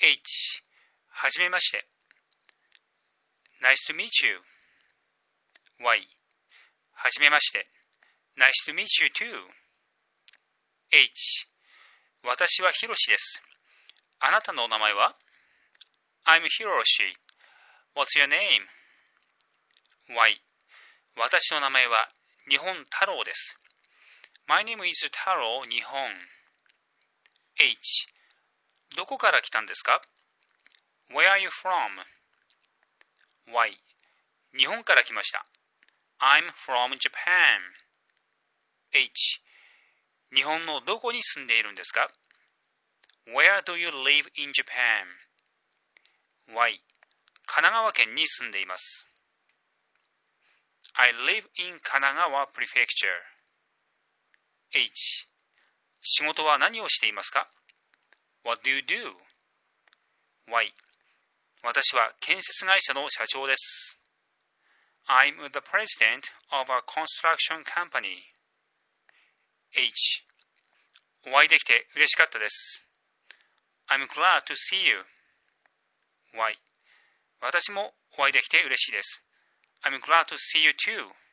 H はじめまして。Nice to meet you. Y はじめまして。Nice to meet you too. H 私はひろしです。あなたのお名前は？ I'm Hiroshi. What's your name? Y 私の名前は日本太郎です。My name is 太郎日本。H どこから来たんですか？ Where are you from? Y 日本から来ました。I'm from Japan. H 日本のどこに住んでいるんですか？ Where do you live in Japan? Y 神奈川県に住んでいます。I live in 神奈川 Prefecture. H 仕事は何をしていますか？ What do you do? Y 私は建設会社の社長です。I'm the president of a construction company. H お会いできて嬉しかったです。I'm glad to see you. Y 私もお会いできて嬉しいです。I'm glad to see you too.